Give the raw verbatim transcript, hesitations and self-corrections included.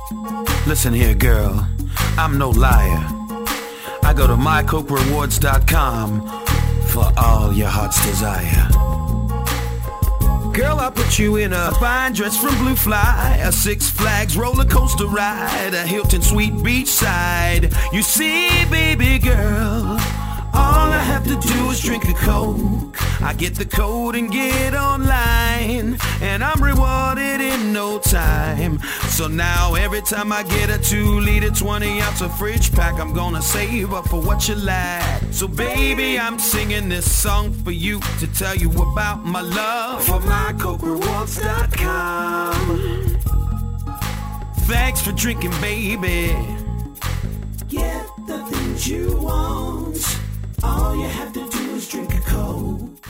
Listen here, girl, I'm no liar. I go to my coke rewards dot com for all your heart's desire. Girl, I'll put you in a fine dress from Blue Fly, a Six Flags roller coaster ride, a Hilton Sweet Beachside. You see, baby girl, all I have to do is drink a Coke. I get the code and get online, and I'm rewarded in no time. So now every time I get a two liter twenty ounce of fridge pack, I'm gonna save up for what you like. So baby, I'm singing this song for you to tell you about my love for my coke rewards dot com. Thanks for drinking, baby. Get the things you want. All you have to do is drink a Coke.